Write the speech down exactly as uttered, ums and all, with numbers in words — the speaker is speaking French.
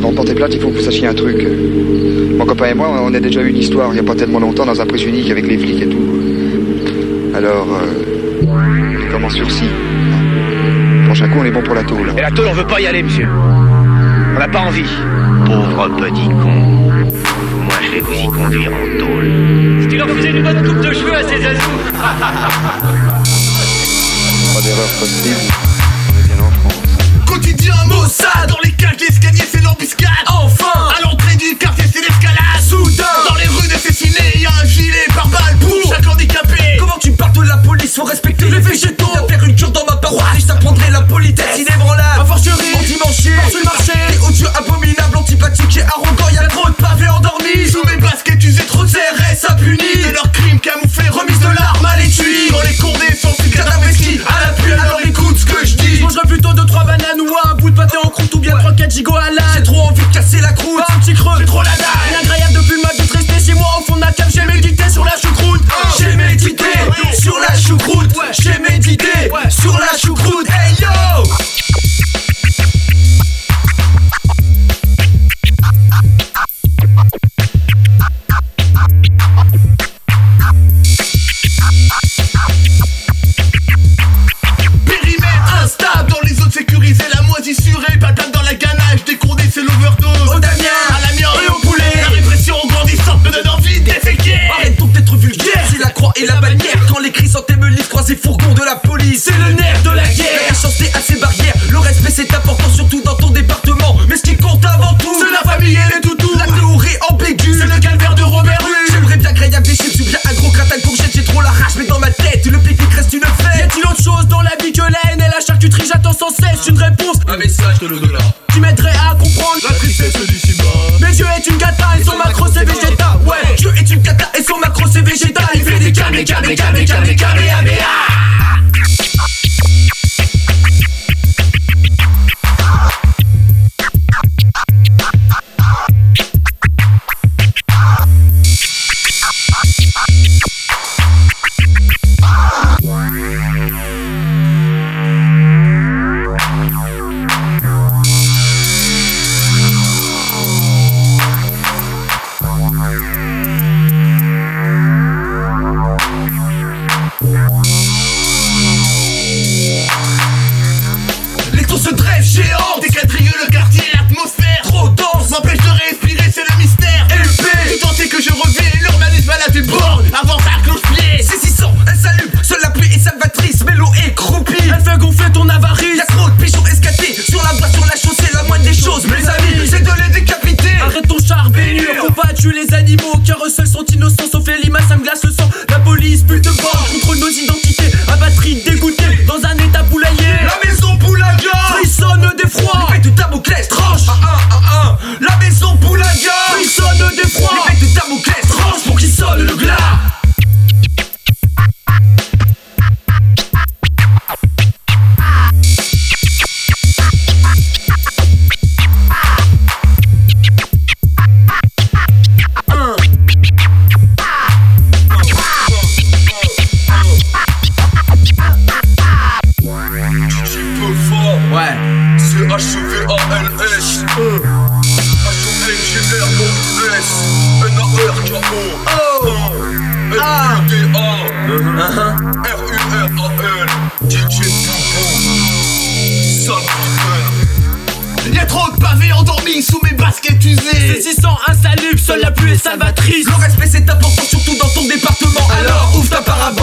avant de porter plainte, il faut que vous sachiez un truc. Mon copain et moi, on a déjà eu une histoire il n'y a pas tellement longtemps dans un prise unique avec les flics et tout. Alors, euh, on est comme en sursis. Prochain coup, on est bon pour la tôle. Et la tôle, on veut pas y aller, monsieur. On n'a pas envie. Pauvre petit con. Moi, je vais vous y conduire en tôle. Tu leur faisais une bonne coupe de cheveux à ces azous. Pas d'erreur possible. On est bien en France. Quotidien Mossad, dans les cages, l'escalier c'est l'embuscade. Enfin, à l'entrée du quartier c'est l'escalade. Soudain, dans les rues de Cessiné, y'a un gilet par balle pour chaque handicapé. Comment tu parles de la police, faut respecter les végétaux. Viens faire une cure dans ma paroisse, je t'apprendrai la politesse. Inébranlable, a fortiori, anti-manchier, sur le marché. T'es odieux, abominable, antipathique et arrogant. Y'a trop de pavés endormis. Sous mes baskets, tu sais trop de C R S à punir. De leurs crimes camouflés, remise de l'arme à l'étui. Dans les condés, sans sucre d'Avesky, à la pluie, alors écoute ce que je dis. Je mangerai plutôt deux trois bananes ou un bout de pâté en croûte ou bien trois quatre gigots à l'âne. J'ai trop envie de casser la croûte, pas un petit creux, j'ai trop la dalle. Rien agréable depuis le match de rester chez moi au fond de la cave. J'ai médité sur la choucroute, j'ai médité sur la choucroute, j'ai médité sur la choucroute. Hey yo! Sécuriser la moisissurée, patate dans la ganache, des condés c'est l'overdose. Au Damien, à l'amiante et au poulet. La répression grandissante me donne envie de déféquer. Arrête donc d'être vulgaire, c'est la croix et la bannière. Quand les cris sentent me livre, croisés fourgons de la police. C'est le nerf de la guerre. La méchanceté a ses barrières, le respect c'est important surtout dans ton département. Mais ce qui compte avant tout, c'est la famille et les toutous. La théorie ambiguë, c'est le calvaire de Robert Rue. J'aimerais bien grillable des chips, bien un gros gratin de courgettes. J'ai trop la rage mais dans ma tête, le pique-nique reste une fête. Y a-t-il autre chose dans la vie que la haine et la charcuterie? J'attends sans cesse une réponse, un message de l'au-delà qui m'aiderait à comprendre la tristesse du ciment. Mes yeux est une cata et son macro c'est végétal. Ouais, Dieu est une cata et son macro c'est végétal. Il fait des camés, camés, camés, camés, camés, camés. Se dresse géant, des quadrilles, le quartier, l'atmosphère trop dense m'empêche de respirer, c'est le mystère. L P, tout tenté que je reviens, l'urbanisme à la déborde, avant ta cloche-pied. C'est six cents, elle s'allume, seule la pluie est salvatrice, mais l'eau est croupie. Elle fait gonfler ton avarice, y'a trop de pigeons escatés, sur la voie, sur la chaussée, la moindre des choses, mes amis, c'est de les décapiter. Arrête ton char bénure, faut pas tuer les animaux, car eux seuls sont innocents, sauf les limaces, ça me glace le sang. La police, pute de bord, contrôle nos identités, abatterie dégoûtée, dans un état poulailler. La maison poulaga frissonne d'effroi, l'épée de Damoclès tranche. Ah, ah, ah, ah. La maison poulaga frissonne d'effroi, l'épée de Damoclès tranche pour qu'il sonne le glas. H E V A L S H O N G R O S N A R K O L U D A R U R A L D J Poupon Sale putain. Y'a trop de pavés endormis sous mes baskets usées. Saisissant, insalubre, seule la pluie est salvatrice. Le respect c'est important surtout dans ton département. Alors ouvre ta parabole.